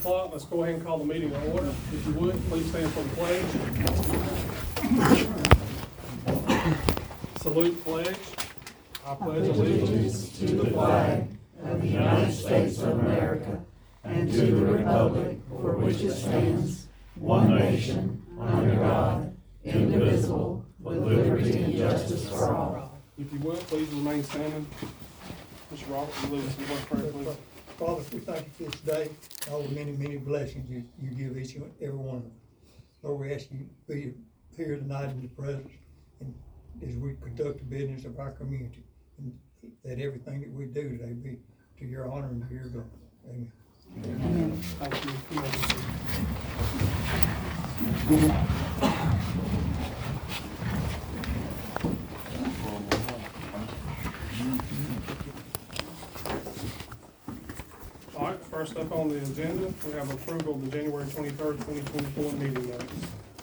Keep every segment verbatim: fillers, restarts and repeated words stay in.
o'clock. Let's go ahead and call the meeting to order. If you would, please stand for the pledge. Salute pledge. I pledge allegiance to the flag of the United States of America and to the republic for which it stands, one nation, under God, indivisible, with liberty and justice for all. If you would, please remain standing. Mister Robert, will you lead us in word prayer, please? Father, we thank you for this day, all the many, many blessings you, you give each and every one of them. Lord, we ask you to be here tonight in your presence, and as we conduct the business of our community, and that everything that we do today be to your honor and to your glory. Amen. Amen. Thank you. You may be seated. All right, first up on the agenda, we have approval of the January twenty-third, twenty twenty-four meeting minutes.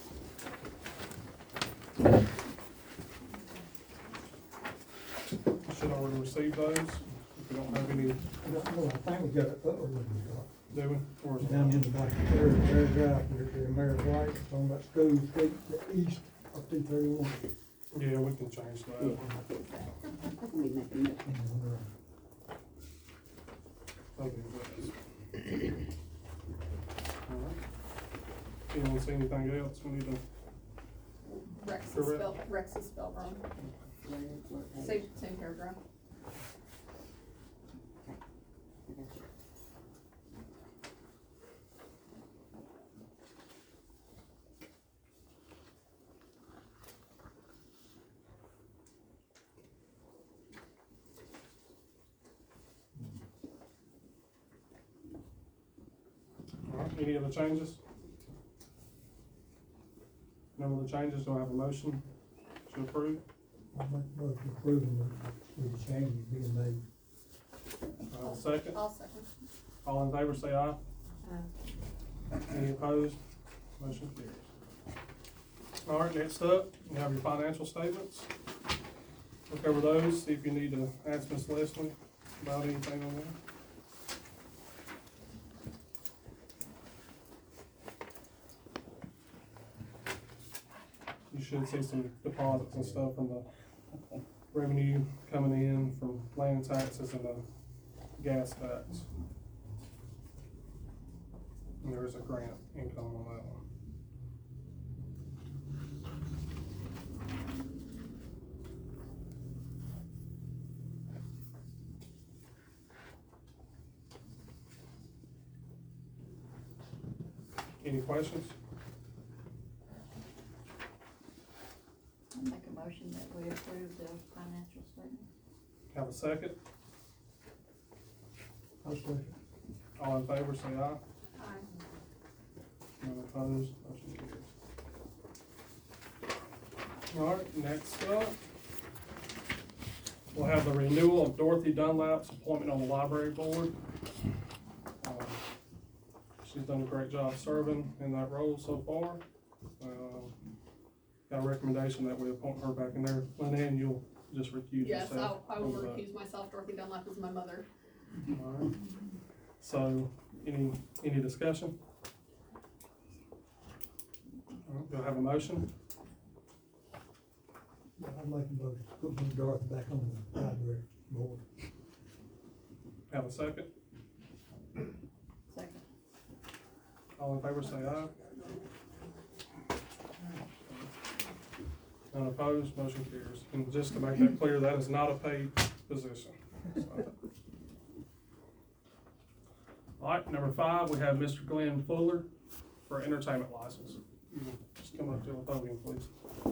You should already receive those. If you don't have any, I don't know, I think we got it, uh-oh, we do we? Or is got it- down in the back, there, there's out there, there, Mayor White, talking about School Street, the east of two thirty-one. Yeah, we can change that. We make a note. Okay, yes. All right. Anyone see anything else we need to? Rex is Correct. spelled, Rex is spelled wrong. Same, same paragraph. All right, any other changes? No other changes, do I have a motion to approve? I make a motion approving the, the changes being made. Uh, second, I'll second. all in favor say aye. Aye. Any opposed? Motion carries. All right, next up, you have your financial statements. Look over those, see if you need to ask Miz Leslie about anything on there. You should see some deposits and stuff from the revenue coming in from land taxes and the gas tax. And there is a grant income on that one. Any questions? I'll make a motion that we approve the financial statement. Have a second? I'll second. All in favor, say aye. Aye. None opposed, motion carries. All right, next up, we'll have the renewal of Dorothy Dunlap's appointment on the library board. Um, She's done a great job serving in that role so far. Um, Got a recommendation that we appoint her back in there. Lynn, you'll just recuse Yes, yourself. I'll, I will from that. recuse myself. Dorothy Dunlap is my mother. All right. So, any, any discussion? All right, do I have a motion? I'd make a motion, put Miss Dorothy back on the library board. Have a second? Second. All in favor say aye. None opposed, motion carries. And just to make that clear, that is not a paid position. So. All right, number five, we have Mister Glenn Fuller for entertainment license. You can just come up to the podium, please.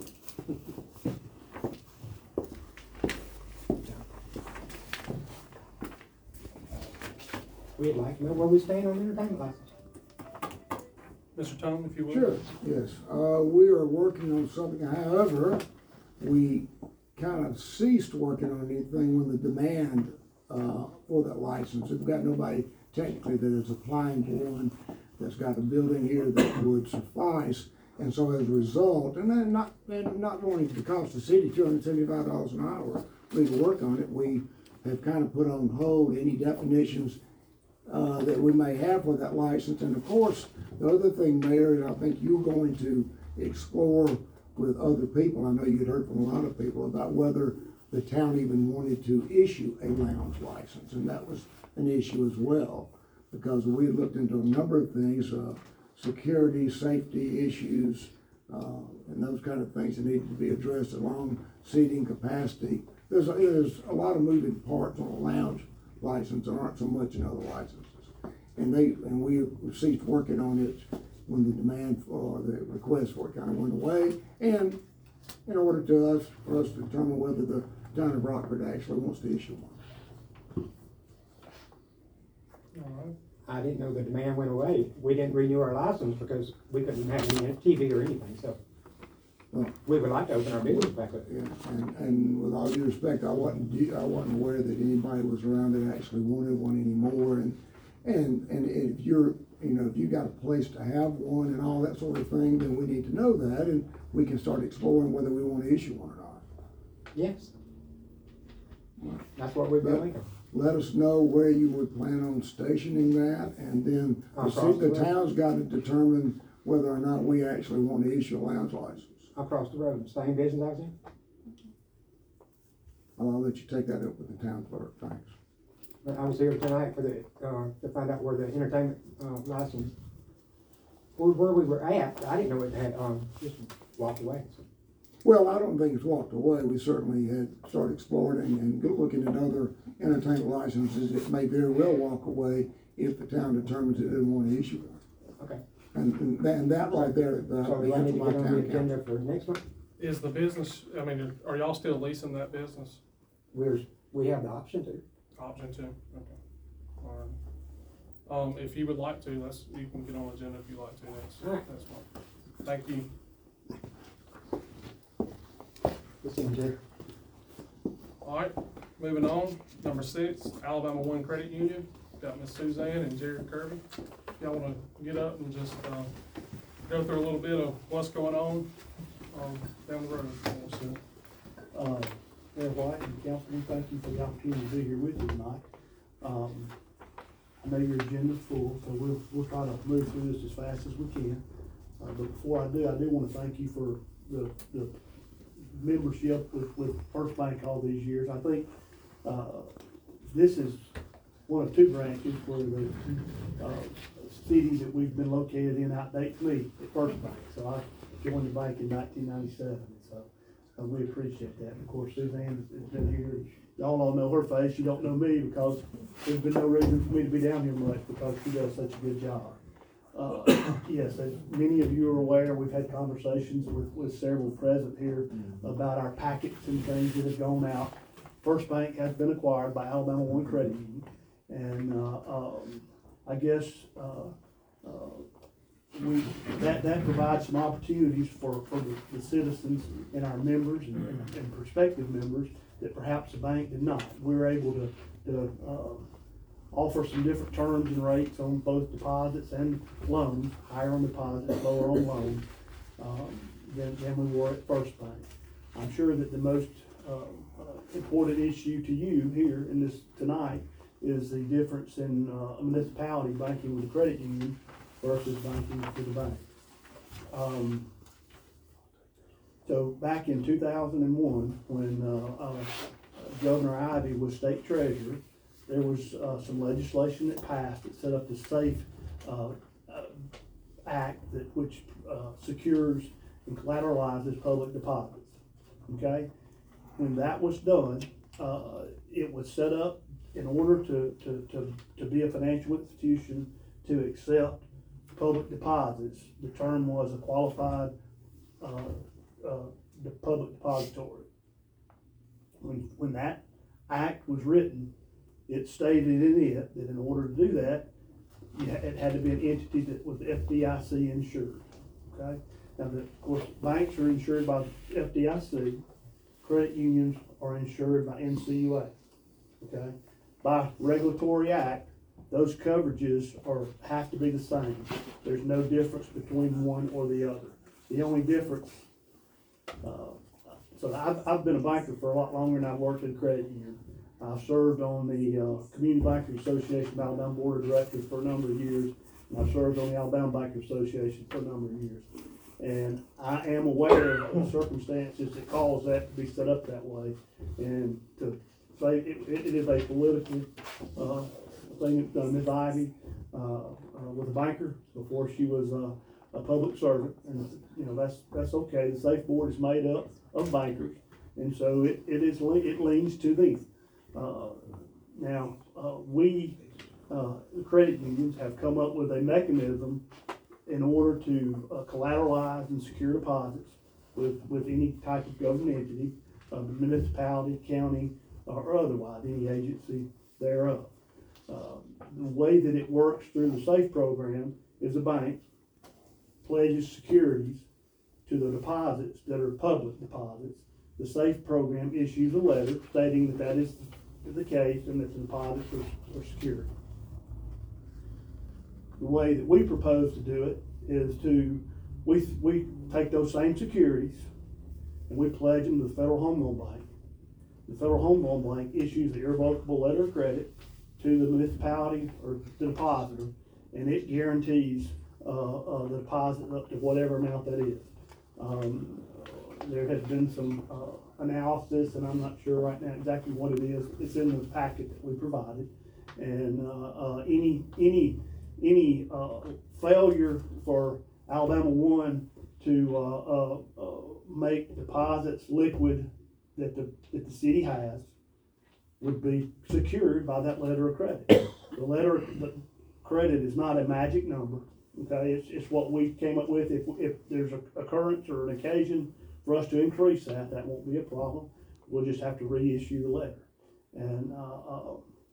We'd like to know where we stand on the entertainment license. Mister Tone, if you would. Sure, yes. Uh, we are working on something, however, we kind of ceased working on anything when the demand, uh, for that license. We've got nobody technically that is applying for one that's got a building here that would suffice. And so as a result, and then not, and not wanting to cost the city two hundred seventy-five dollars an hour, legal work on it, we have kind of put on hold any definitions uh, that we may have for that license. And of course, the other thing, Mayor, is I think you're going to explore with other people, I know you'd heard from a lot of people about whether the town even wanted to issue a lounge license, and that was an issue as well, because we looked into a number of things, uh, security, safety issues, uh, and those kind of things that needed to be addressed along seating capacity. There's, a- there's a lot of moving parts on a lounge license that aren't so much in other licenses. And they, and we ceased working on it when the demand for, the request for it kind of went away. And in order to us, for us to determine whether the town of Rockford actually wants to issue one. All right. I didn't know the demand went away. We didn't renew our license because we couldn't have any T V or anything, so. Well, We would like to open our business back up. yeah, and, and with all due respect, I wasn't, I wasn't aware that anybody was around that actually wanted one anymore. And, and, and if you're, you know, if you got a place to have one and all that sort of thing, then we need to know that, and we can start exploring whether we want to issue one or not. Yes. That's what we've been But thinking. let us know where you would plan on stationing that, and then the Across ci- the the road. town's got to determine whether or not we actually want to issue a lounge license. Across the road, same business I was in. I'll let you take that up with the town clerk, thanks. But I was here tonight for the, uh, to find out where the entertainment, uh, license, where, where we were at. I didn't know it had, um, just walked away. So. Well, I don't think it's walked away. We certainly had started exploring and go- looking at other entertainment licenses. It may very well walk away if the town determines it doesn't want to issue one. Okay. And, and that, and that right there, the, So do I need to my get on the town agenda council. for next month? Is the business, I mean, are y'all still leasing that business? We're, we have the option to. Option two, okay. All right. Um, if you would like to, that's, you can get on the agenda if you like to, that's, All right. that's fine. Thank you. Let's see, Jay. All right, moving on, number six, Alabama One Credit Union, got Miss Suzanne and Jared Kirby. Y'all wanna get up and just, uh, go through a little bit of what's going on, um, down the road? Uh, Mayor White and Councilman, thank you for the opportunity to be here with you tonight. Um, I know your agenda's full, so we'll, we'll try to move through this as fast as we can. Uh, but before I do, I do wanna thank you for the, the membership with, with First Bank all these years. I think, uh, this is one of two branches where the, uh, city that we've been located in outdates me at First Bank. So I joined the bank in nineteen ninety-seven, so. Uh, we appreciate that. And of course, Suzanne has been here. Y'all all know her face. You don't know me because there's been no reason for me to be down here much because she does such a good job. Uh, yes, as many of you are aware, we've had conversations with, with several present here about our packets and things that have gone out. First Bank has been acquired by Alabama One Credit Union. And, uh, um, I guess, uh, uh, we, that, that provides some opportunities for, for the, the citizens and our members and, and, and prospective members that perhaps the bank did not. We're able to, to, uh, offer some different terms and rates on both deposits and loans, higher on deposits, lower on loans, um, than, than we were at First Bank. I'm sure that the most, uh, uh, important issue to you here in this, tonight, is the difference in, uh, municipality banking with a credit union versus banking with the bank. Um, so back in two thousand one, when, uh, uh, Governor Ivey was state treasurer, there was, uh, some legislation that passed that set up the SAFE, uh, uh, Act that, which, uh, secures and collateralizes public deposits, okay? When that was done, uh, it was set up in order to, to, to, to be a financial institution to accept public deposits. The term was a qualified, uh, uh, the public depository. When, when that act was written, it stated in it that in order to do that, you ha- it had to be an entity that was F D I C insured, okay? Now, the, of course, banks are insured by F D I C, credit unions are insured by N C U A, okay? By regulatory act, those coverages are, have to be the same. There's no difference between one or the other. The only difference, uh, so I've, I've been a banker for a lot longer than I've worked in credit union. I've served on the, uh, Community Bankers Association of Alabama Board of Directors for a number of years, and I've served on the Alabama Bankers Association for a number of years. And I am aware of the circumstances that cause that to be set up that way, and to say it, it it is a political, uh, thing that uh, Miz Ivy, uh, uh, was a banker before she was, uh, a public servant, and, you know, that's, that's okay. The Safe Board is made up of bankers, and so it, it is, le- it leans to them. Uh, now, uh, we, uh, the credit unions have come up with a mechanism in order to uh, collateralize and secure deposits with, with any type of government entity, uh, municipality, county, or otherwise, any agency thereof. Uh, the way that it works through the SAFE program is a bank pledges securities to the deposits that are public deposits. The SAFE program issues a letter stating that that is the case and that the deposits are, are secure. The way that we propose to do it is to, we, we take those same securities and we pledge them to the Federal Home Loan Bank. The Federal Home Loan Bank issues the irrevocable letter of credit to the municipality or the depositor, and it guarantees uh, uh, the deposit up to whatever amount that is. Um, there has been some uh, analysis, and I'm not sure right now exactly what it is. It's in the packet that we provided, and uh, uh, any any any uh, failure for Alabama One to uh, uh, uh, make deposits liquid that the that the city has would be secured by that letter of credit. The letter of credit is not a magic number. Okay, it's, it's what we came up with. If, if there's an occurrence or an occasion for us to increase that, that won't be a problem. We'll just have to reissue the letter. And uh, uh,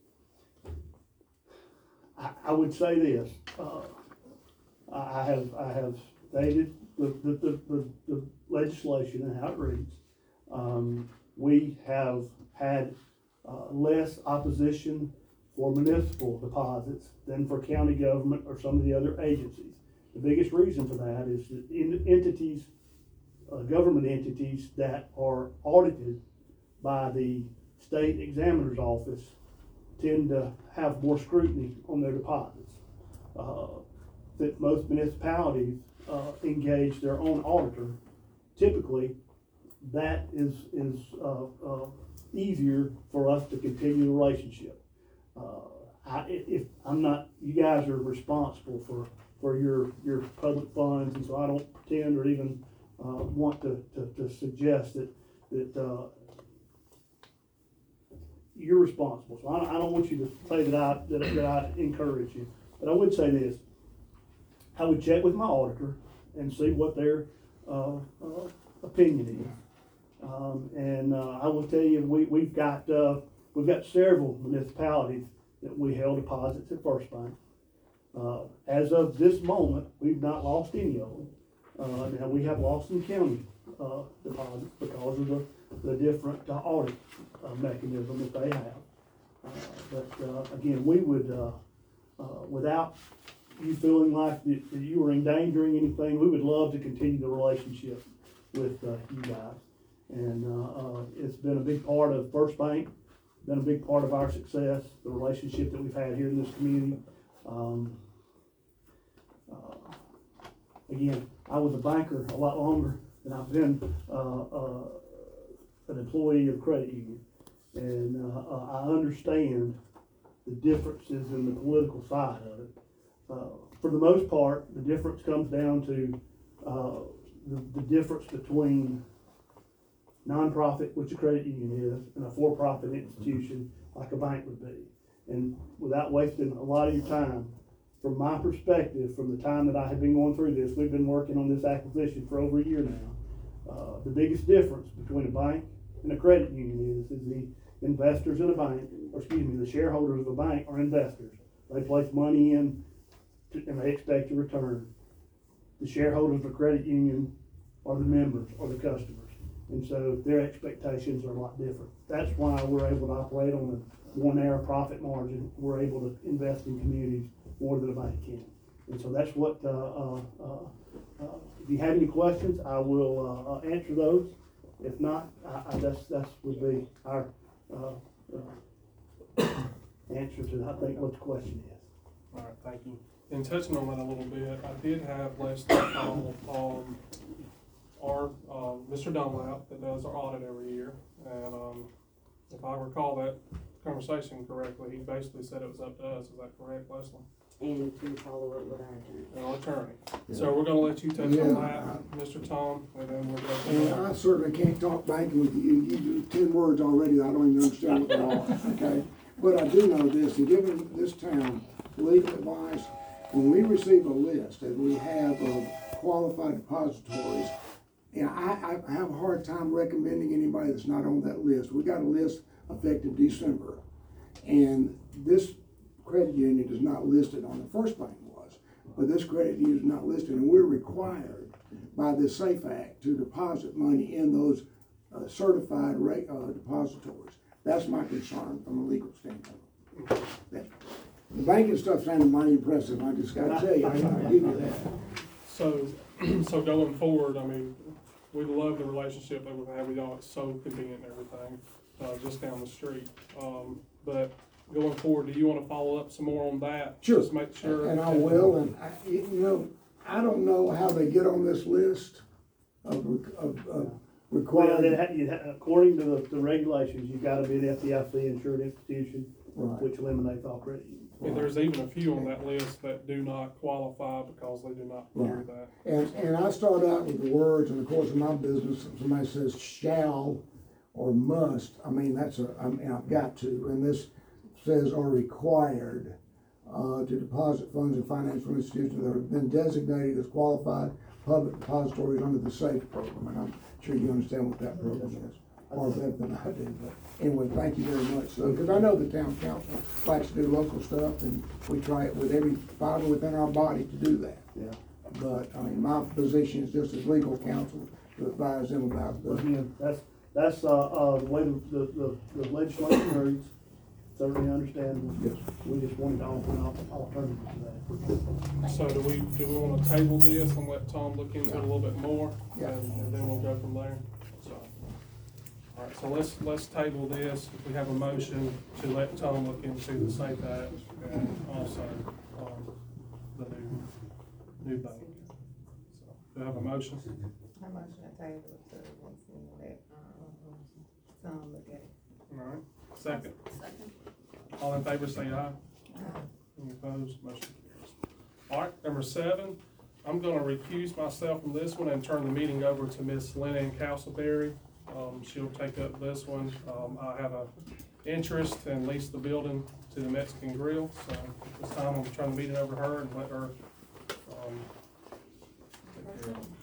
I, I would say this, uh, I have I have stated the, the, the, the, the legislation and how it reads. Um, we have had uh, less opposition for municipal deposits than for county government or some of the other agencies. The biggest reason for that is that in entities, uh, government entities that are audited by the state examiner's office tend to have more scrutiny on their deposits. Uh, that most municipalities uh, engage their own auditor. Typically, that is is uh, uh, easier for us to continue the relationship. Uh, I, if I'm not, you guys are responsible for, for your, your public funds, and so I don't pretend or even uh, want to, to, to suggest that that uh, you're responsible. So I don't, I don't want you to say that I that, that I encourage you, but I would say this: I would check with my auditor and see what their uh, uh, opinion is, um, and uh, I will tell you we we've got. Uh, We've got several municipalities that we held deposits at First Bank. Uh, as of this moment, we've not lost any of them. Uh, now we have lost some county uh, deposits because of the, the different uh, audit uh, mechanism that they have. Uh, but uh, again, we would, uh, uh, without you feeling like that, that you were endangering anything, we would love to continue the relationship with uh, you guys. And uh, uh, it's been a big part of First Bank. Been a big part of our success, the relationship that we've had here in this community. Um, uh, again, I was a banker a lot longer than I've been uh, uh, an employee of a credit union, and uh, uh, I understand the differences in the political side of it. Uh, for the most part, the difference comes down to uh, the, the difference between nonprofit, which a credit union is, and a for-profit institution like a bank would be. And without wasting a lot of your time, from my perspective, from the time that I have been going through this, we've been working on this acquisition for over a year now. Uh, the biggest difference between a bank and a credit union is, is the investors in a bank, or excuse me, the shareholders of a bank are investors. They place money in to, and they expect a return. The shareholders of a credit union are the members or the customers. And so their expectations are a lot different. That's why we're able to operate on a more narrow profit margin. We're able to invest in communities more than a bank can. And so that's what, uh, uh, uh, uh, if you have any questions, I will uh, answer those. If not, I, I, that's, that's would be our uh, uh, answer to, I think, what the question is. All right, thank you. In touching on that a little bit, I did have Leslie call, um, our, um, Mister Dunlap that does our audit every year. And, um, if I recall that conversation correctly, he basically said it was up to us. Is that correct, Leslie? And to follow up with our attorney. And our attorney. So we're gonna let you touch on Yeah. that, Mister Tom, and then we'll go from And there. I certainly can't talk banking with you, you do ten words already, I don't even understand what they are, okay? But I do know this, in giving this town legal advice, when we receive a list, and we have of qualified depositories, and I, I have a hard time recommending anybody that's not on that list. We got a list effective December, and this credit union is not listed on the first bank was, but this credit union is not listed, and we're required by the SAFE Act to deposit money in those uh, certified rate, uh, depositories. That's my concern from a legal standpoint. That- The banking stuff sounded mighty impressive, I just gotta tell you, I I give you that. So, so going forward, I mean, we love the relationship that we've had with y'all. It's so convenient and everything, uh, just down the street. Um, but going forward, do you wanna follow up some more on that? Sure. Just make sure. And I will, and I, you know, I don't know how they get on this list of, of, of Well, required. it ha- you ha- according to the, the regulations, you've gotta be an F D I C insured institution, Right. which eliminates all credit unions. And there's even a few on that list that do not qualify because they do not carry Right. that. And, and I start out with the words, and of course, in my business, if somebody says shall or must, I mean, that's a, I mean, I've got to, and this says are required, uh, to deposit funds in financial institutions that have been designated as qualified public depositories under the SAFE program, and I'm sure you understand what that program is, or better than I do, but anyway, thank you very much, so, because I know the town council likes to do local stuff, and we try it with every fiber within our body to do that. Yeah. But, I mean, my position is just as legal counsel to advise them about But the, again, that's, that's, uh, uh, the way the, the, the legislation reads, certainly understandable. yes. We just wanted to offer an al- alternative to that. So do we, do we wanna table this and let Tom look into it a little bit more? Yeah. And, and then we'll go from there? So, all right, so let's, let's table this. If we have a motion to let Tom look into the SAFE Act and also, um, the new, new bank. So, do I have a motion? How much I table it to, once we let, um, Tom look at it. All right, second. Second. All in favor, say aye. Any opposed? Motion carries. All right, number seven, I'm gonna recuse myself from this one and turn the meeting over to Miss Lynn Castleberry. Um, she'll take up this one. Um, I have a interest in lease the building to the Mexican Grill, so at this time, I'm gonna turn the meeting over to her and let her, um, take care of it.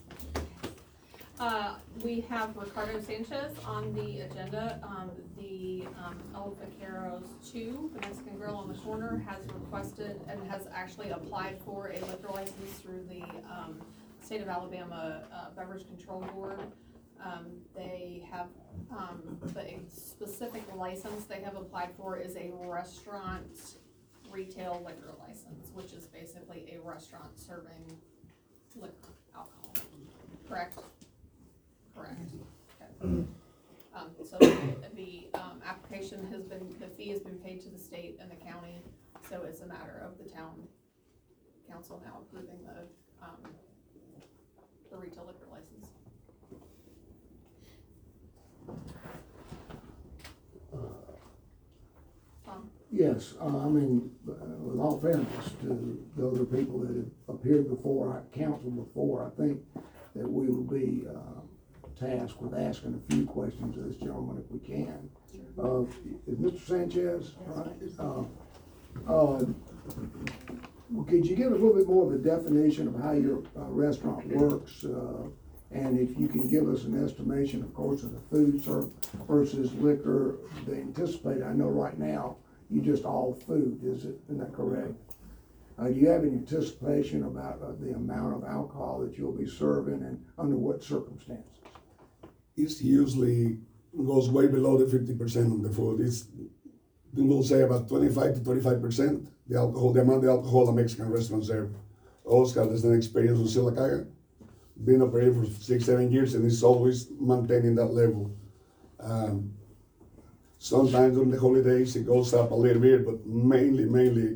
Uh, we have Ricardo Sanchez on the agenda. Um, the, um, El Vaqueros two, the Mexican Grill on the corner, has requested and has actually applied for a liquor license through the, um, State of Alabama, uh, Beverage Control Board. Um, they have, um, the specific license they have applied for is a restaurant retail liquor license, which is basically a restaurant serving liquor, alcohol, correct? Correct. Okay. Um, so the, um, application has been, the fee has been paid to the state and the county, so it's a matter of the town council now approving the, um, the retail liquor license. Tom? Yes, uh, I mean, uh, with all fairness to the other people that have appeared before our council before, I think that we will be, uh, tasked with asking a few questions of this gentleman if we can. Uh, is Mister Sanchez, right? Uh, uh, well, could you give us a little bit more of a definition of how your uh, restaurant works? Uh, and if you can give us an estimation, of course, of the food served versus liquor, the anticipated, I know right now, you just all food, is it, isn't that correct? Uh, do you have any anticipation about uh, the amount of alcohol that you'll be serving and under what circumstances? It's usually goes way below the fifty percent on the food. It's, we'll say about twenty-five to thirty-five percent, the alcohol, the amount of alcohol the Mexican restaurants serve. Oscar has an experience with Silicaga, been operating for six, seven years, and it's always maintaining that level. Um, Sometimes during the holidays it goes up a little bit, but mainly, mainly,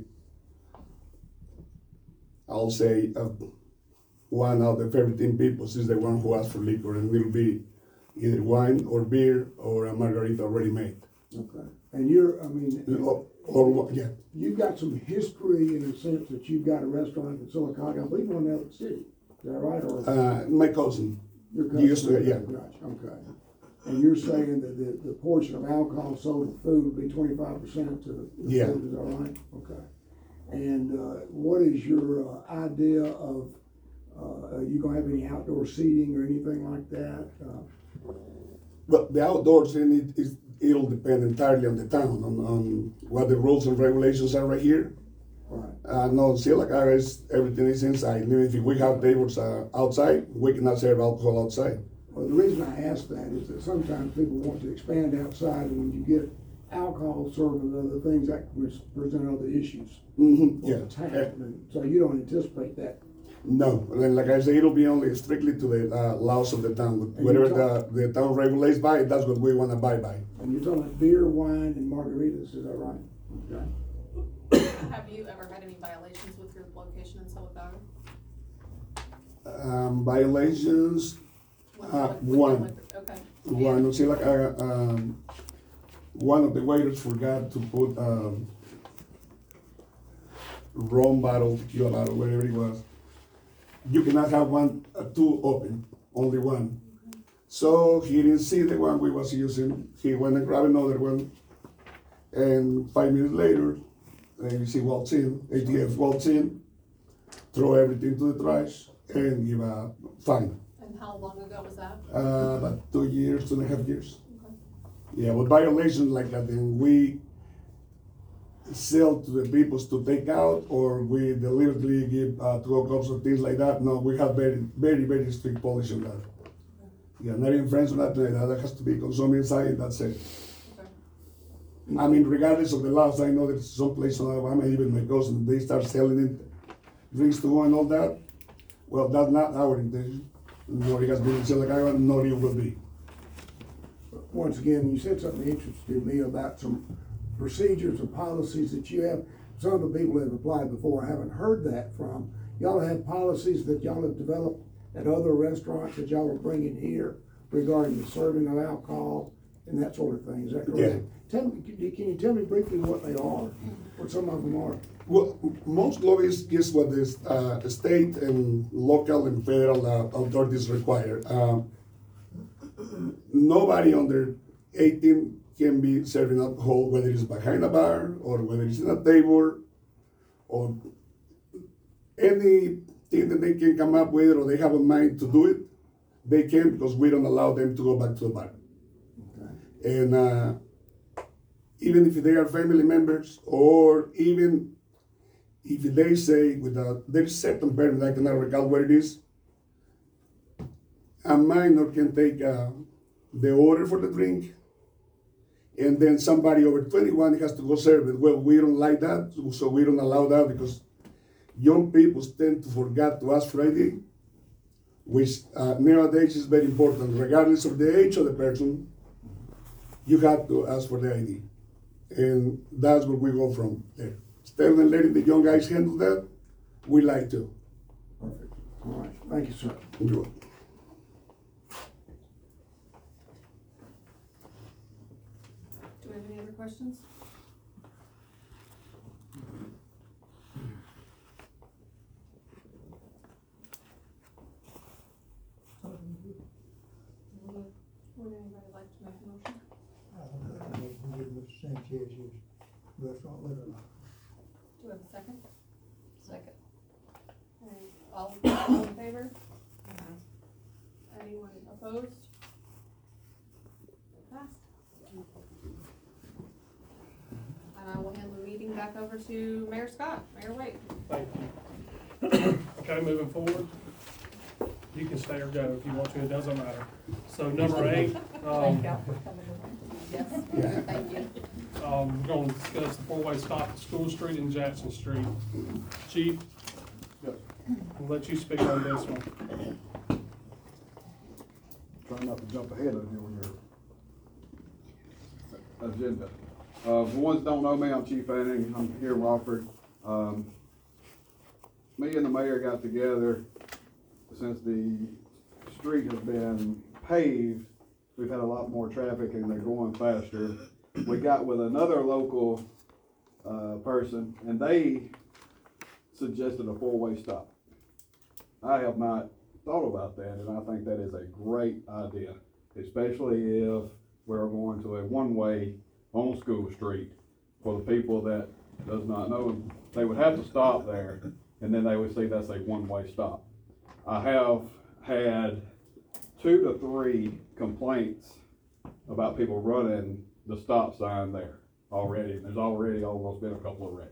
I'll say uh, one out of everything people is the one who asks for liquor, and it'll be either wine or beer or a margarita already made. Okay. And you're, I mean, Or, or yeah, you've got some history in the sense that you've got a restaurant in Silicotta, I believe one in Elliott City. Is that right? Or uh, my cousin. your cousin? used to, yeah. Gotcha, okay. And you're saying that the, the portion of alcohol sold to food would be twenty-five percent to the Yeah. food, is that right? Okay. And, uh, what is your, uh, idea of, uh, are you gonna have any outdoor seating or anything like that? Uh, But the outdoors in it is, it'll depend entirely on the town, on, on what the rules and regulations are right here. Right. Uh, no, Silicotta is, everything is inside. Even if we have tables uh, outside, we cannot serve alcohol outside. Well, the reason I ask that is that sometimes people want to expand outside, and when you get alcohol served and other things, that can present other issues. Mm-hmm, for yeah. the town. And so you don't anticipate that. No, and like I say, it'll be only strictly to the uh, laws of the town. And Whatever you're the, the town regulates by, that's what we wanna abide by. And you're talking about beer, wine, and margaritas, is that right? Okay. Have you ever had any violations with your location in Silicotta? Um, violations, With- Uh, with- with your one. liquor- Okay. one, you see, like, uh, um, one of the waiters forgot to put, um, rum bottle, tequila bottle, whatever it was. You cannot have one, uh, two open, only one. So he didn't see the one we was using, he went and grabbed another one. And five minutes later, uh, you see walks in, A T F walks in, throw everything to the trash and give a fine. And how long ago was that? Uh, about two years, two and a half years. Yeah, with violations like that, then we sell to the people to take out, or we deliberately give uh, to cups or things like that. No, we have very, very, very strict policy on that. Yeah, not even friends or nothing like that. That has to be consumed inside, and that's it. Okay. I mean, regardless of the laws, I know there's some place in Alabama, even my cousin, they start selling it, drinks to go and all that. Well, that's not our intention. Nor it has been in Silicotta, nor it will be. Once again, you said something interesting to me about some procedures and policies that you have. Some of the people that have applied before, I haven't heard that from. Y'all have policies that y'all have developed at other restaurants that y'all are bringing here regarding the serving of alcohol and that sort of thing, is that correct? Yeah. Tell me, can you- can you tell me briefly what they are, what some of them are? Well, most laws is what the uh, state and local and federal uh, authorities require. Um, nobody under eighteen can be serving alcohol, whether it's behind a bar or whether it's in a table or anything that they can come up with or they have a mind to do it, they can, because we don't allow them to go back to the bar. Okay. And uh, even if they are family members, or even if they say without, there's certain parents, I cannot recall what it is, a minor can take uh, the order for the drink, and then somebody over twenty-one has to go serve it. Well, we don't like that, so we don't allow that, because young people tend to forget to ask for I D, which uh, nowadays is very important. Regardless of the age of the person, you have to ask for the I D. And that's where we go from there. Instead of letting the young guys handle that, we like to. Perfect. All right, thank you, sir. You're welcome. Do we have any other questions? Would anybody like to make a motion? I don't know, I mean, we give Mister Sanchez's restaurant liquor license. Do we have a second? Second. All, all in favor? Anyone opposed? Passed. And I will hand the meeting back over to Mayor Scott. Mayor Wade. Thank you. Okay, moving forward, you can stay or go if you want to, it doesn't matter. So number eight, um, Yes, Yeah. thank you. um, we're gonna discuss the four-way stop at School Street and Jackson Street. Chief, I'll let you speak on this one. Try not to jump ahead of you when you're, agenda. Uh, for ones that don't know me, I'm Chief Fanning, I'm here in Wofford. Um, me and the mayor got together, since the street has been paved, we've had a lot more traffic and they're going faster. We got with another local, uh, person, and they suggested a four-way stop. I have not thought about that, and I think that is a great idea, especially if we're going to a one-way on School Street. For the people that does not know, they would have to stop there, and then they would see that's a one-way stop. I have had two to three complaints about people running the stop sign there already. There's already almost been a couple of wrecks.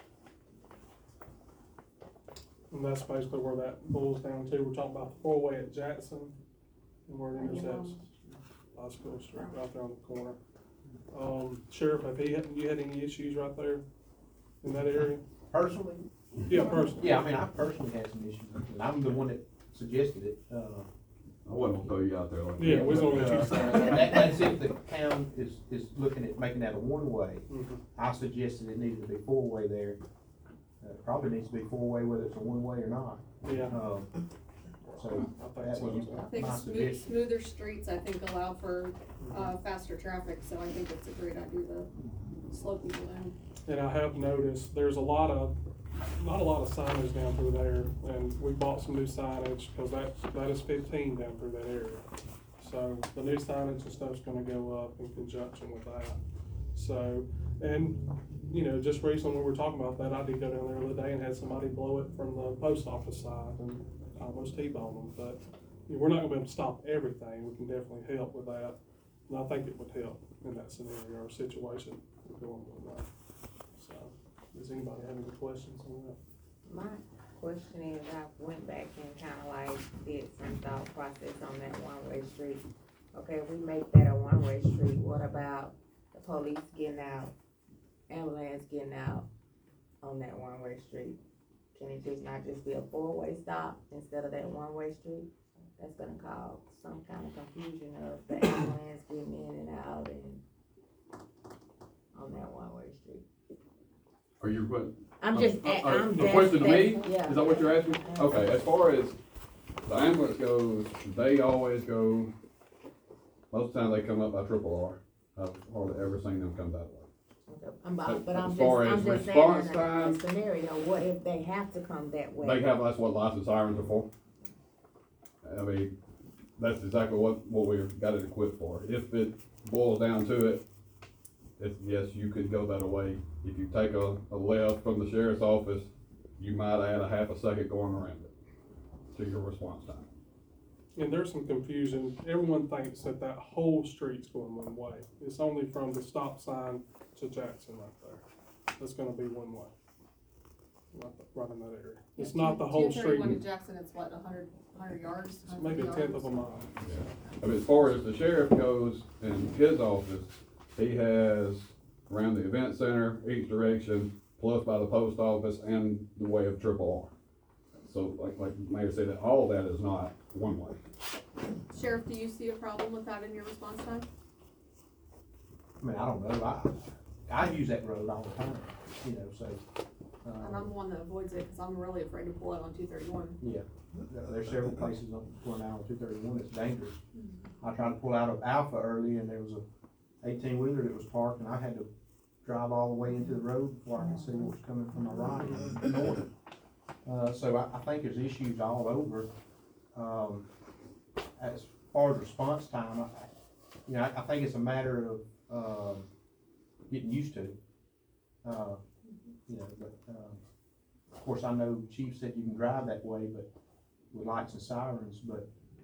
And that's basically where that boils down to. We're talking about the four-way at Jackson, and where it intersects by School Street, right there on the corner. Um, Sheriff, have he, had- you had any issues right there in that area? Personally? Yeah, personally. Yeah, I mean, I personally had some issues, and I'm the one that suggested it, uh. I wasn't gonna throw you out there like that. Yeah, we was gonna let you Uh, say and that. that- That's if the town is, is looking at making that a one-way. Mhm. I suggested it needed to be four-way there. Uh, it probably needs to be four-way whether it's a one-way or not. Yeah. Um, so, I think that so was as well. I think my smooth, suggestion. smoother streets, I think, allow for, uh, faster traffic, so I think it's a great idea to slow people down. And I have noticed, there's a lot of, not a lot of signage down through there, and we bought some new signage, cause that, that is fifteen down through that area. So the new signage and stuff's gonna go up in conjunction with that. So, and, you know, just recently we were talking about that, I did go down there the other day and had somebody blow it from the post office side and almost T-bone them, but you know, we're not gonna be able to stop everything, we can definitely help with that. And I think it would help in that scenario or situation we're going with that. So, does anybody have any questions on that? My question is, I went back and kinda like did some thought process on that one-way street. Okay, we make that a one-way street, what about the police getting out, ambulance getting out on that one-way street? Can it just not just be a four-way stop instead of that one-way street? That's gonna cause some kind of confusion of the ambulance getting in and out and on that one-way street. Are you, what? I'm just, Uh, a- uh, I'm. The that's- question to me, that's- yeah. is that what you're asking? Okay, as far as the ambulance goes, they always go, most of the time they come up by triple R. I've hardly ever seen them come that way. I'm, but but I'm As just, far I'm as just saying response in a- time- a scenario, what if they have to come that way? They have, that's what license sirens are for. I mean, that's exactly what, what we've got it equipped for. If it boils down to it, if, yes, you could go that way. If you take a, a left from the sheriff's office, you might add a half a second going around it to your response time. And there's some confusion, everyone thinks that that whole street's going one way. It's only from the stop sign to Jackson right there. That's gonna be one way. Right, th- right in that area. It's not the whole street, two thirty-one to it's Jackson, it's what, a hundred, hundred yards? maybe a one hundred tenth of a yards? mile. I mean, as far as the sheriff goes in his office, he has around the event center, each direction, plus by the post office and the way of triple R. So like, like the mayor said, that all that is not one way. Sheriff, do you see a problem with that in your response time? I mean, I don't know, I, I use that road all the time, you know, so. uh, And I'm the one that avoids it, cause I'm really afraid to pull out on two thirty-one. Yeah, there- there's several places on going out on two thirty-one that's dangerous. I tried to pull out of Alpha early and there was a eighteen wheeler that was parked and I had to drive all the way into the road before I could see what was coming from my right and north. Uh, so I, I think there's issues all over. Um, as far as response time, I, you know, I, I think it's a matter of, um, getting used to. Uh, you know, but, um, of course, I know Chief said you can drive that way, but with lights and sirens, but,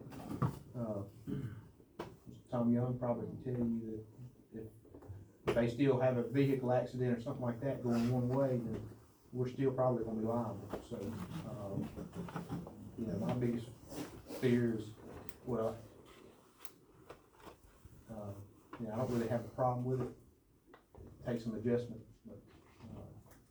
uh, Tom Young probably can tell you that if, if they still have a vehicle accident or something like that going one way, then we're still probably gonna be liable, so, um, you know, my biggest fear is, well, uh, you know, I don't really have a problem with it, take some adjustment, but, uh,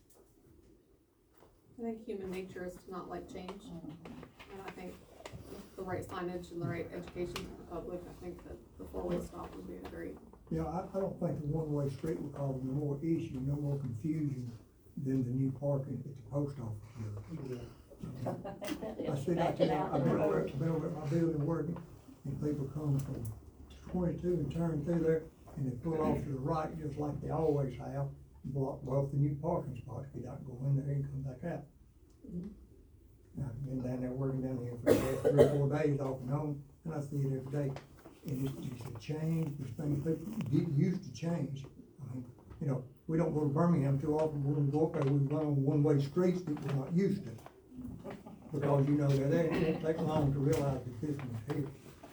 I think human nature is to not like change, and I think with the right signage and the right education to the public, I think that the four-way stop would be a great You know, I, I don't think a one-way street will cause no more issue, no more confusion than the new parking at the post office building. I see that, too. I've been over, I've been over at my building working, and people come from twenty-two and turn through there, and they pull off to the right, just like they always have, block both the new parking spots, get out and go in there and come back out. Now, I've been down there working down here for the last three or four days off and on, and I see it every day. And it's, it's a change, this thing, people get used to change. I mean, you know, we don't go to Birmingham too often, when we go up there, we run on one-way streets that we're not used to. Because, you know, they're there, it won't take long to realize that this one's here.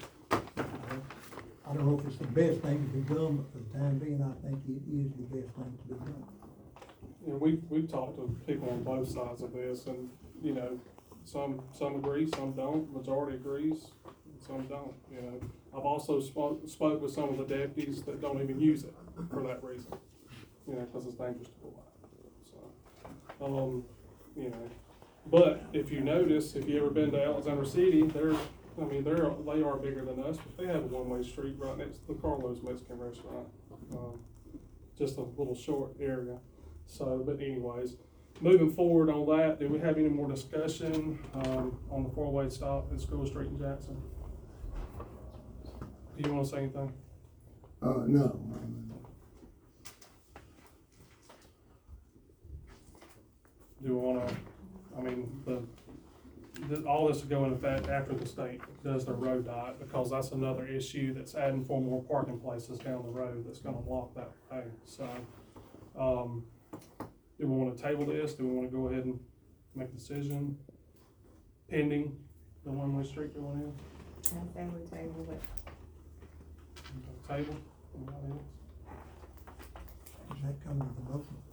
I don't know if it's the best thing to be done, but for the time being, I think it is the best thing to be done. You know, we've, we've talked to people on both sides of this, and, you know, some, some agree, some don't, majority agrees, some don't, you know. I've also spoke, spoke with some of the deputies that don't even use it for that reason, you know, because it's dangerous to go out, so, um, you know. But if you notice, if you ever been to Alexander City, they're, I mean, they're, they are bigger than us, but they have a one-way street right next to the Carlos Mexican restaurant, um, just a little short area. So, but anyways, moving forward on that, do we have any more discussion, um, on the four-way stop at School Street in Jackson? Do you wanna say anything? Uh, no. Do we wanna, I mean, the, the, all this will go into effect after the state does their road diet, because that's another issue that's adding four more parking places down the road that's gonna block that way, so, um, do we wanna table this? Do we wanna go ahead and make a decision pending the one-way street going in? I say we table it. Table? Anybody else? Does that come with the motion?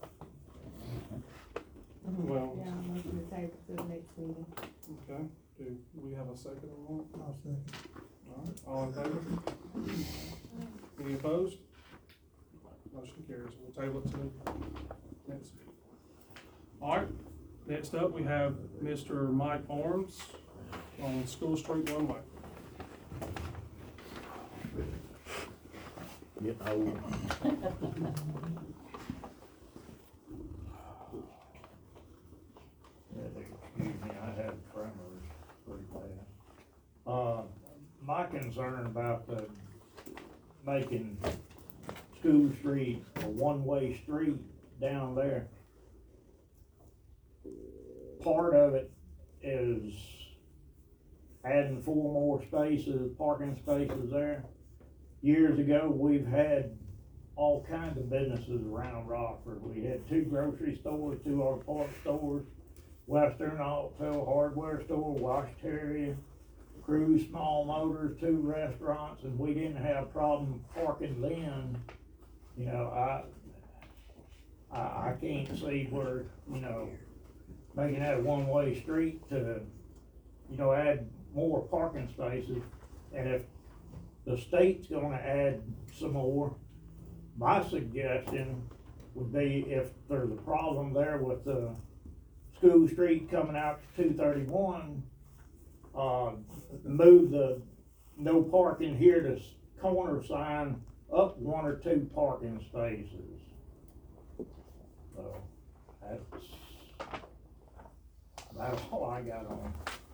Well, Yeah, I'm going to table to the next meeting. okay, do we have a second on that? I'll second. Alright, all in favor? Any opposed? Motion carries, we'll table it to the next meeting. Alright, next up, we have Mister Mike Arms on School Street One Way. Getting old. Excuse me, I have tremors pretty bad. Uh, my concern about the, making School Street a one-way street down there, part of it is adding four more spaces, parking spaces there. Years ago, we've had all kinds of businesses around Rockford. We had two grocery stores, two auto parts stores, Western Auto Hardware Store, Wash Terry, Cruise Small Motors, two restaurants, and we didn't have a problem parking then. You know, I, I, I can't see where, you know, making that a one-way street to, you know, add more parking spaces. And if the state's gonna add some more, my suggestion would be, if there's a problem there with the School Street coming out to two thirty-one, uh, move the no parking here to corner sign up one or two parking spaces. So, that's, that's all I got on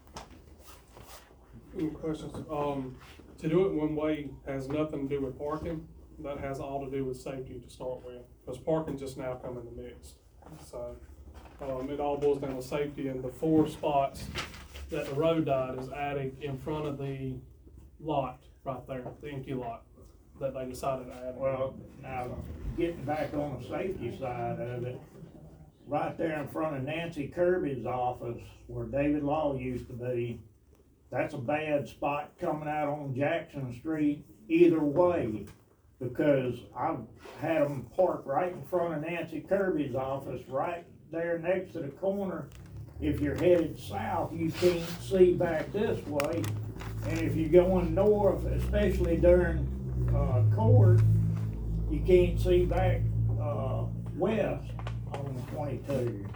it. Any questions? Um, to do it one way has nothing to do with parking. That has all to do with safety to start with, because parking just now come in the mix. So, um, it all boils down to safety, and the four spots that the road diet is adding in front of the lot right there, the empty lot that they decided to add. Well, now, getting back on the safety side of it, right there in front of Nancy Kirby's office, where David Law used to be, that's a bad spot coming out on Jackson Street either way, because I've had them parked right in front of Nancy Kirby's office, right there next to the corner. If you're headed south, you can't see back this way, and if you're going north, especially during uh, court, you can't see back uh, west on twenty-two.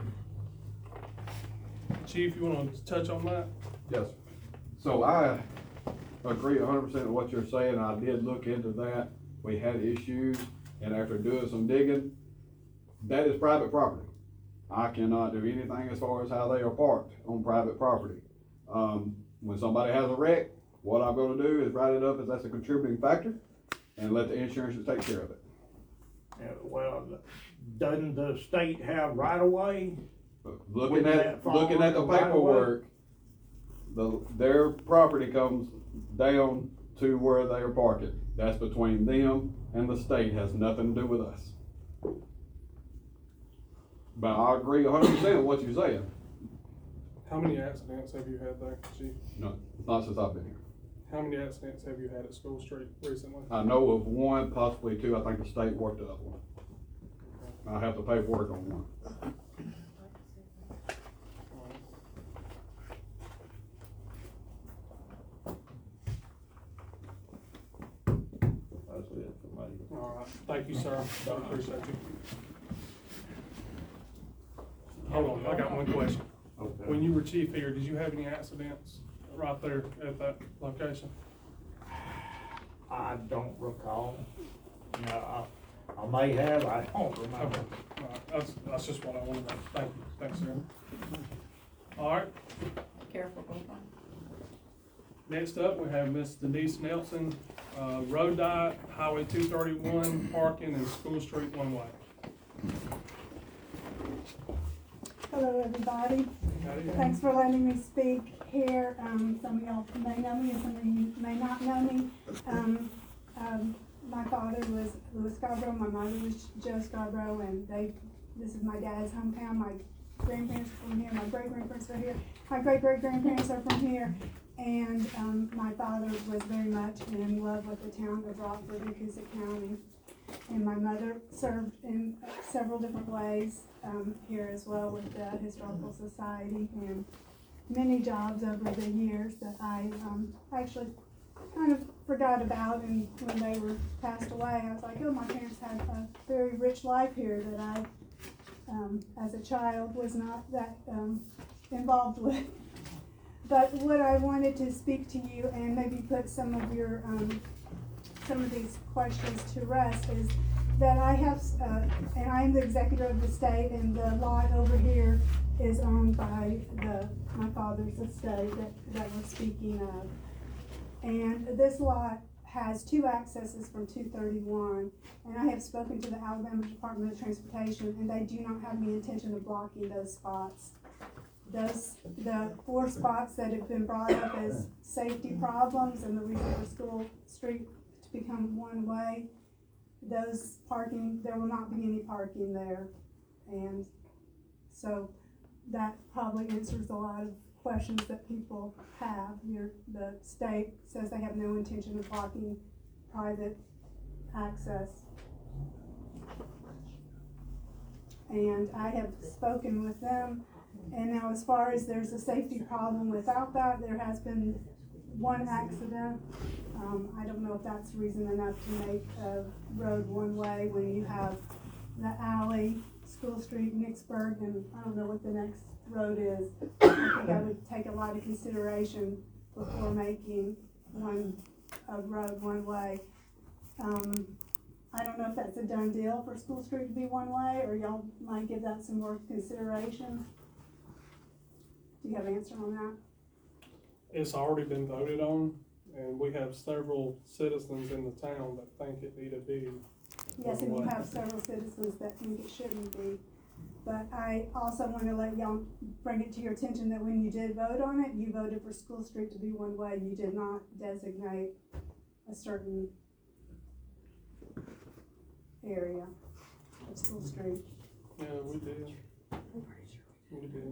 Chief, you wanna touch on that? Yes. So I agree a hundred percent with what you're saying. I did look into that we had issues, and after doing some digging, that is private property. I cannot do anything as far as how they are parked on private property. Um, when somebody has a wreck, what I'm gonna do is write it up as that's a contributing factor, and let the insurance take care of it. Yeah, well, doesn't the state have right of way? Looking Wouldn't at, that fall looking at the under right of way? paperwork, the, their property comes down to where they are parking. That's between them and the state, has nothing to do with us. But I agree a hundred percent with what you're saying. How many accidents have you had there, Chief? No, not since I've been here. How many accidents have you had at School Street recently? I know of one, possibly two. I think the state worked up one. I have the paperwork on one. That's it for me. All right, thank you, sir. I appreciate you. Hold on, I got one question. Okay. When you were chief here, did you have any accidents right there at that location? I don't recall. No, I, I may have, I don't remember. Okay, all right, that's, that's just what I wanted to know. Thank you, thanks, sir. All right, Careful, go on. next up, we have Miss Denise Nelson, uh, road diet, Highway two thirty-one, parking and School Street one way. Hello, everybody. Thanks for letting me speak here. Um, some of y'all may know me and some of you may not know me. Um, um, my father was Louis Scarborough, my mother was Joe Scarborough, and they, this is my dad's hometown. My grandparents are from here, my great-grandparents are here, my great-great-grandparents are from here. And, um, my father was very much in love with the town of Rockford and Coosa County. And my mother served in several different ways, um, here as well with the Historical Society, and many jobs over the years that I, um, actually kind of forgot about, and when they were passed away, I was like, oh, my parents had a very rich life here that I, um, as a child was not that, um, involved with. But what I wanted to speak to you and maybe put some of your, um, some of these questions to rest is that I have, uh, and I'm the executor of the state, and the lot over here is owned by the, my father's estate that, that we're speaking of. And this lot has two accesses from two thirty-one, and I have spoken to the Alabama Department of Transportation, and they do not have any intention of blocking those spots. Those, the four spots that have been brought up as safety problems and the reason for School Street to become one way, those parking, there will not be any parking there. And so that probably answers a lot of questions that people have. Your, the state says they have no intention of blocking private access. And I have spoken with them. And now as far as there's a safety problem without that, there has been one accident. Um, I don't know if that's reason enough to make a road one way when you have the alley, School Street, Nicksburg, and I don't know what the next road is. I think I would take a lot of consideration before making one, a road one way. Um, I don't know if that's a done deal for School Street to be one way, or y'all might give that some more consideration. Do you have an answer on that? It's already been voted on, and we have several citizens in the town that think it need to be. Yes, and you have several citizens that think it shouldn't be. But I also want to let y'all bring it to your attention that when you did vote on it, you voted for School Street to be one way. You did not designate a certain area of School Street. Yeah, we did. We did.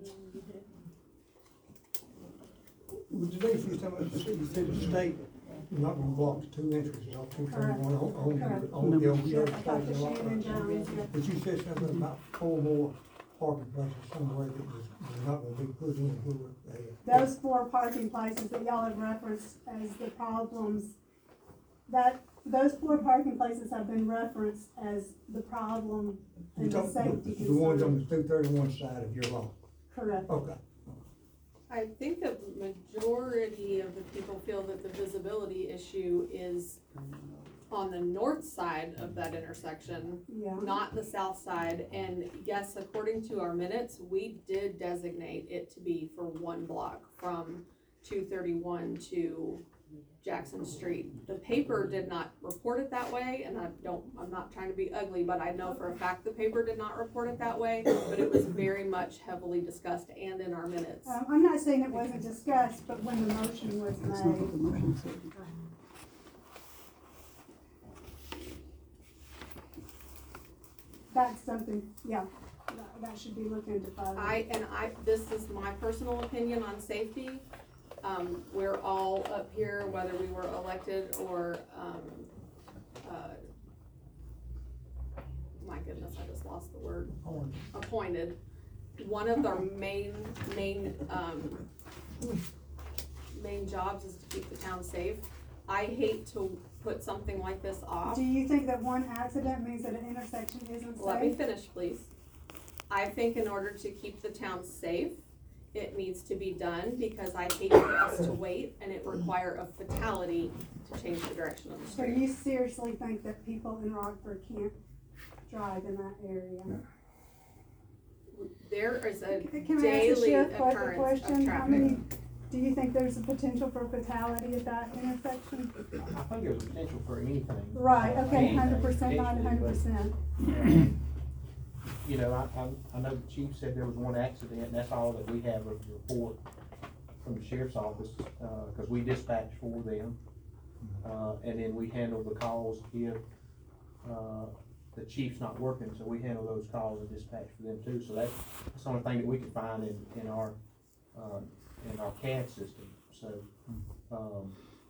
Well, today, you said, you said the state is not gonna block the two entrances off two thirty-one on, on, Correct. on the, on the Yes, other I side thought of the the lot. Shannon Jones, yeah. But you said something about four more parking places somewhere that was, was not gonna be put in, who were they? Those four parking places that y'all have referenced as the problems, that, those four parking places have been referenced as the problem You and the talk- safety The ones on concern. the two thirty-one side of your lot, Correct. okay. I think the majority of the people feel that the visibility issue is on the north side of that intersection, Yeah. not the south side. And yes, according to our minutes, we did designate it to be for one block from two thirty-one to Jackson Street. The paper did not report it that way, and I don't, I'm not trying to be ugly, but I know for a fact the paper did not report it that way, but it was very much heavily discussed and in our minutes. Um, I'm not saying it wasn't discussed, but when the motion was made. That's something, yeah, that, that should be looked into further. I, and I, this is my personal opinion on safety. Um, we're all up here, whether we were elected or, um, uh, my goodness, I just lost the word. Appointed. One of our main, main, um, main jobs is to keep the town safe. I hate to put something like this off. Do you think that one accident means that an intersection isn't safe? Let me finish, please. I think in order to keep the town safe, it needs to be done, because I hate for us to wait and it require a fatality to change the direction of the So street. you seriously think that people in Rockford can't drive in that area? There is a Can I ask the daily sheriff a occurrence question? of How traffic. many, do you think there's a potential for fatality at that intersection? I think there's potential for anything. Right, okay, Anything, hundred percent, not potentially, hundred but, percent. You know, I, I, I know the chief said there was one accident, and that's all that we have of the report from the sheriff's office, uh, cause we dispatch for them. Uh, and then we handle the calls if, uh, the chief's not working, so we handle those calls and dispatch for them too. So that's, that's the only thing that we can find in, in our, uh, in our C A D system, so, um.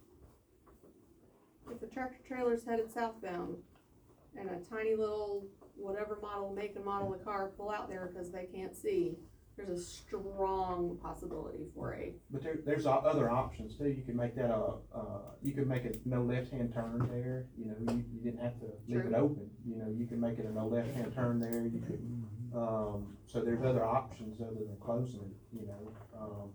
If a tractor trailer's headed southbound and a tiny little whatever model, make and model of car pull out there because they can't see, there's a strong possibility for a, But there, there's o- other options too. You can make that a, uh, you could make it no left-hand turn there, you know, you, you didn't have to leave it True. open. You know, you can make it a no left-hand turn there, you could, um, so there's other options other than closing it, you know, um.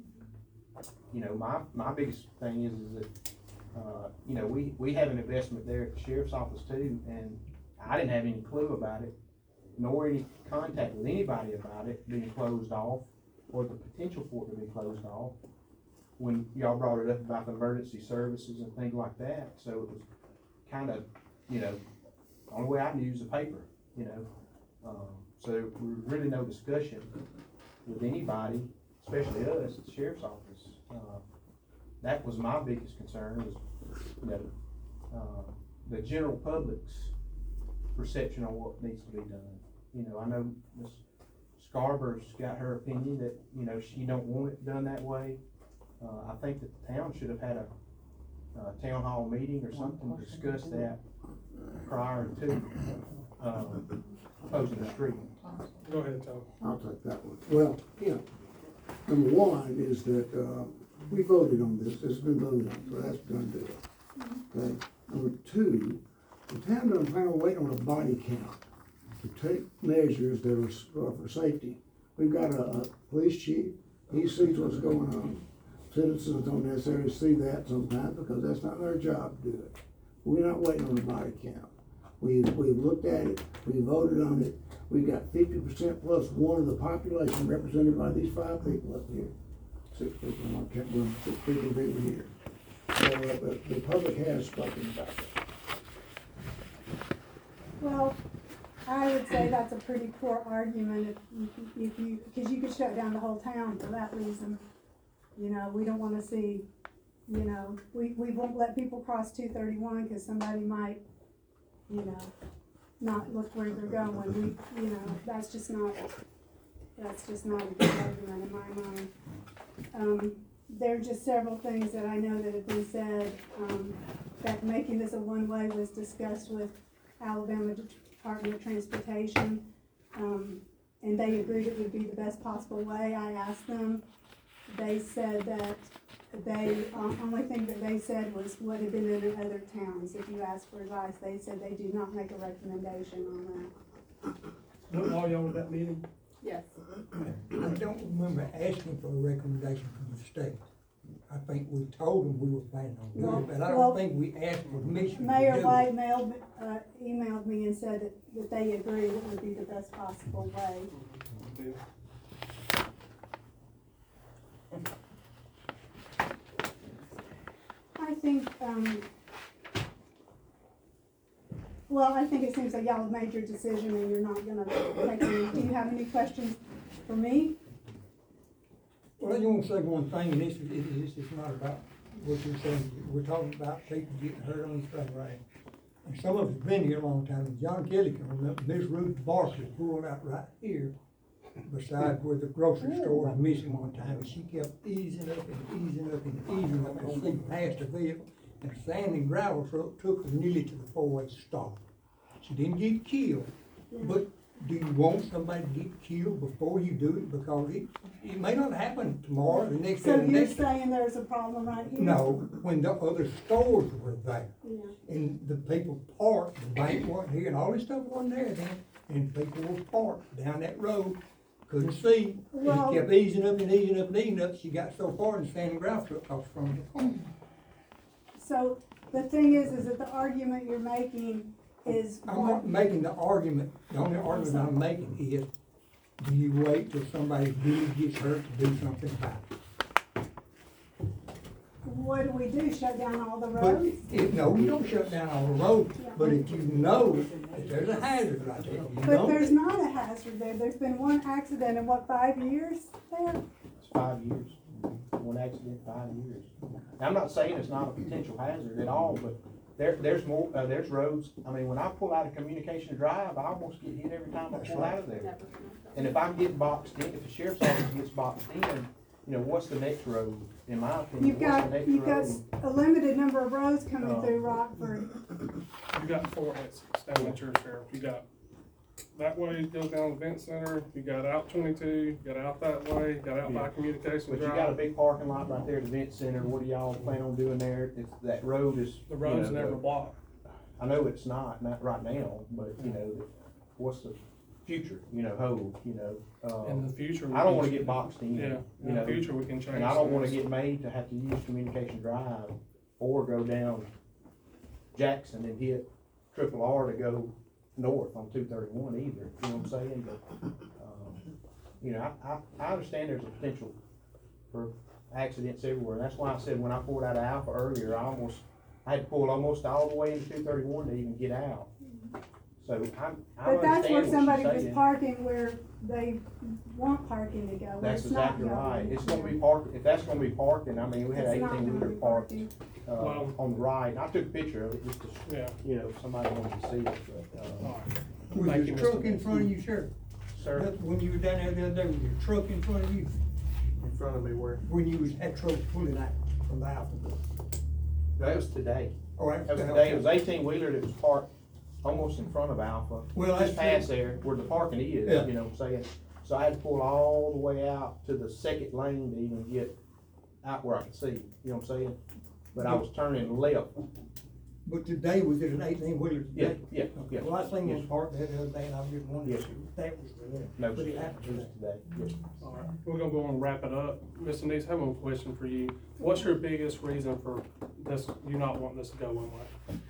You know, my, my biggest thing is, is that, uh, you know, we, we have an investment there at the sheriff's office too, and I didn't have any clue about it, nor any contact with anybody about it being closed off, or the potential for it to be closed off, when y'all brought it up about the emergency services and things like that. So it was kind of, you know, the only way I knew was the paper, you know. Um, so there was really no discussion with anybody, especially us at the sheriff's office. Uh, that was my biggest concern, was, you know, uh, the general public's perception on what needs to be done. You know, I know Miss Scarborough's got her opinion that, you know, she don't want it done that way. Uh, I think that the town should have had a, uh town hall meeting or something to discuss that prior to, um, closing the street. Go ahead, Tom. I'll take that one. Well, yeah, number one is that, uh, we voted on this, it's been voted on, so that's done deal. Okay, number two, the town doesn't plan on waiting on a body count to take measures that are, s- uh, for safety. We've got a, a police chief, he sees what's going on. Citizens don't necessarily see that sometimes because that's not their job to do it. We're not waiting on a body count. We've, we've looked at it, we voted on it, we've got fifty percent plus one of the population represented by these five people up here. Six people, I can't remember, six people over here. So, uh, the, the public has spoken about that. Well, I would say that's a pretty poor argument if, if you, because you could shut down the whole town for that reason. You know, we don't wanna see, you know, we, we won't let people cross two thirty-one because somebody might, you know, not look where they're going. We, you know, that's just not, that's just not a good argument in my mind. Um, there are just several things that I know that have been said, um, that making this a one-way was discussed with Alabama Department of Transportation, um, and they agreed it would be the best possible way. I asked them, they said that they, uh, only thing that they said was what had been in other towns. If you ask for advice, they said they did not make a recommendation on that. Don't all y'all at that meeting? yes. I don't remember asking for a recommendation from the state. I think we told them we were planning on doing Well- it, but I well, don't think we asked for permission to Mayor do it. White mailed, uh, emailed me and said that, that they agree it would be the best possible way. I think, um, well, I think it seems like y'all have made your decision and you're not gonna take any, do you have any questions for me? Well, I just want to say one thing, and this is, it- this is not about what you're saying, we're talking about people getting hurt on this right. And some of us been here a long time, and John Kelly can remember, Miss Ruth Barkley pulled out right here beside where the grocery store was missing one time, and she kept easing up and easing up and easing up and she passed a vehicle, and a sand and gravel truck took her nearly to the four-way stop. She didn't get killed, but do you want somebody to get killed before you do it? Because it, it may not happen tomorrow, the next day, So the you're next day. saying there's a problem right here? No, when the other stores were there, Yeah. and the people parked, the bank wasn't here, and all this stuff wasn't there then, and people were parked down that road, couldn't see. And Well- she kept easing up and easing up and easing up, she got so far and the sand and gravel truck across from the car. So the thing is, is that the argument you're making is I'm one, not making the argument, the only argument I'm making is, do you wait till somebody really gets hurt to do something about it? what do we do, shut down all the But roads? if, no, you don't shut down all the roads, but if you know that there's a hazard right there, you But don't. there's not a hazard there, there's been one accident in what, five years there? It's five years, one accident, five years. Now, I'm not saying it's not a potential hazard at all, but there, there's more, uh, there's roads, I mean, when I pull out of Communication Drive, I almost get hit every time I pull out of there. And if I get boxed in, if the sheriff's office gets boxed in, you know, what's the next road, in my opinion, You've what's the got, next you've got road? a limited number of roads coming Uh, through Rockford. You got four exits down at your sheriff. You got, that way it goes down the event center, you got out twenty-two, you got out that way, you got out by Yeah. communication But you got a drive. big parking lot right there at the event center, what do y'all plan on doing there? It's, that road is. The road's you know, never blocked. I know it's not, not right now, but, you know, what's the future, you know, hold, you know? uh, In the future. we I don't can- wanna get boxed in, Yeah, you in the know? future, we can change. And I don't wanna things. get made to have to use Communication Drive or go down Jackson and hit Triple R to go north on two thirty-one either, you know what I'm saying? But, um, you know, I, I, I understand there's a potential for accidents everywhere. That's why I said when I pulled out of Alpha earlier, I almost, I had to pull almost all the way into two thirty-one to even get out. So I'm, I But that's understand where what somebody you're was saying. parking where they want parking to go, where That's it's not exactly going. right. It's gonna be parked, if that's gonna be parking, I mean, we had It's not eighteen gonna wheeler be parked, parking. uh, Well- on the right. I took a picture of it just to, Yeah. you know, if somebody wanted to see it, but, uh, All right. Was Thank your you, truck Mister in front of you, Sheriff? sir, That's when you were down there the other day, was your truck in front of you? in front of me where, When you was, had trouble pulling out from the Alpha? that was today. All right. That was today. It was eighteen wheeler that was parked almost in front of Alpha. Well, that's Just past there where the parking is, Yeah. you know what I'm saying? So I had to pull all the way out to the second lane to even get out where I could see, you know what I'm saying? But I was turning left. But today, was it an eighteen wheeler Yeah, today? yeah, yeah. Well, I seen this part the other day, and I was just wondering Yes. if that was the one. No, But it it happened was today. today, yes. All right, we're gonna go on and wrap it up. Mister Neese, I have one question for you. What's your biggest reason for this, you not wanting this to go one way?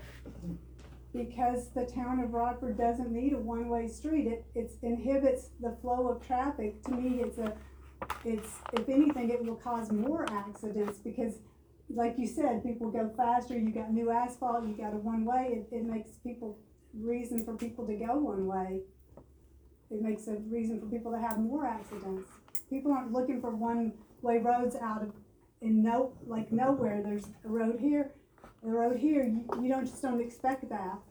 Because the town of Rockford doesn't need a one-way street, it, it inhibits the flow of traffic. To me, it's a, it's, if anything, it will cause more accidents, because like you said, people go faster, you got new asphalt, you got a one-way, it, it makes people, reason for people to go one way. It makes a reason for people to have more accidents. People aren't looking for one-way roads out of, in no, like nowhere, there's a road here, a road here, you, you don't, just don't expect that.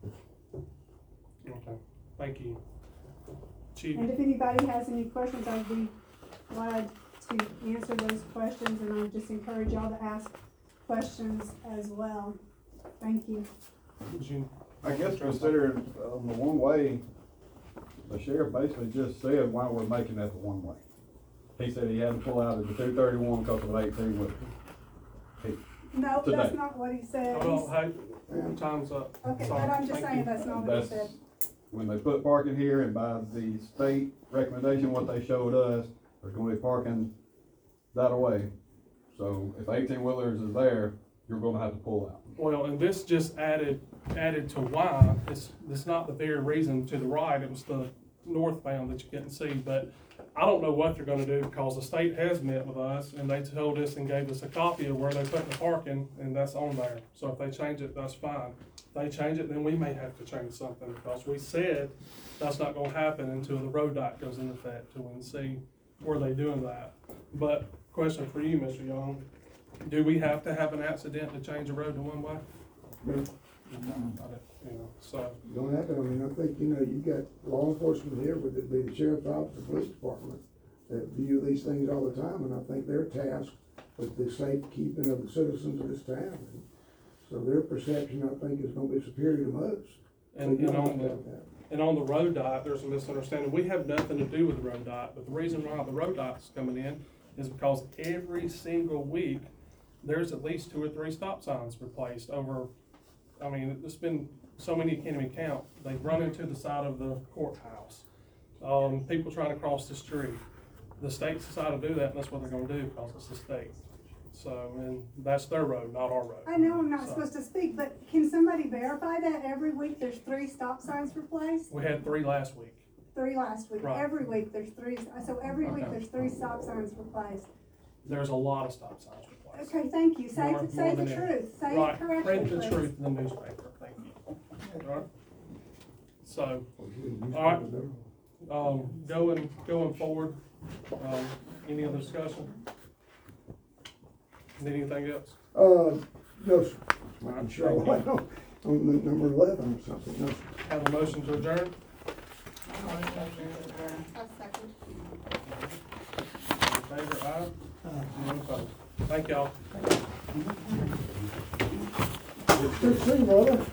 Okay, thank you. Chief, And if anybody has any questions, I'd be glad to answer those questions, and I would just encourage y'all to ask questions as well. Thank you. would you? I guess considering on the one way, the sheriff basically just said why we're making that the one way. He said he had to pull out of the two thirty-one because of eighteen wheeler. No, that's Today. not what he said. Oh, He's- hey, time's up. Okay, Sorry, but I'm just thank saying you. that's not what he That's, said. when they put parking here and by the state recommendation, what they showed us, there's gonna be parking that away. So if eighteen wheelers is there, you're gonna have to pull out. Well, and this just added, added to why, it's, it's not the very reason to the right, it was the northbound that you couldn't see, but I don't know what they're gonna do, because the state has met with us, and they told us and gave us a copy of where they put the parking, and that's on there. So if they change it, that's fine. If they change it, then we may have to change something, because we said that's not gonna happen until the road dot goes into effect, till we can see where they doing that. But, question for you, Mister Young, do we have to have an accident to change a road to one way? No. I don't- You know, so, You don't have to, I mean, I think, you know, you've got law enforcement here, whether it be the sheriff's office, the police department, that view these things all the time, and I think they're tasked with the safekeeping of the citizens of this town. And so their perception, I think, is gonna be superior to most. So and, you and don't on have to the, have that. and on the road dot, there's a misunderstanding. We have nothing to do with the road dot, but the reason why the road dot's coming in is because every single week, there's at least two or three stop signs replaced over, I mean, it's been so many you can't even count. They've run into the side of the courthouse. Um, people trying to cross the street. The state decided to do that, and that's what they're gonna do, because it's the state. So, and that's their road, not our road. I know I'm not So, supposed to speak, but can somebody verify that every week there's three stop signs replaced? We had three last week. Three last week, Right. every week there's three, so every week Okay. there's three stop signs replaced. There's a lot of stop signs replaced. Okay, thank you, say, More- say more the than that. truth, say Right, it correctly, print the please. truth in the newspaper, thank you. Alright? So, Well, shoot, All right. newspapers um, going, going forward, um, any other discussion? Need anything else? Uh, no, sir. I'm sure, I know, on the number eleven or something, no, sir. Have a motion to adjourn? A second. All in favor, aye? Anyone opposed? Thank y'all. Good to see you, brother.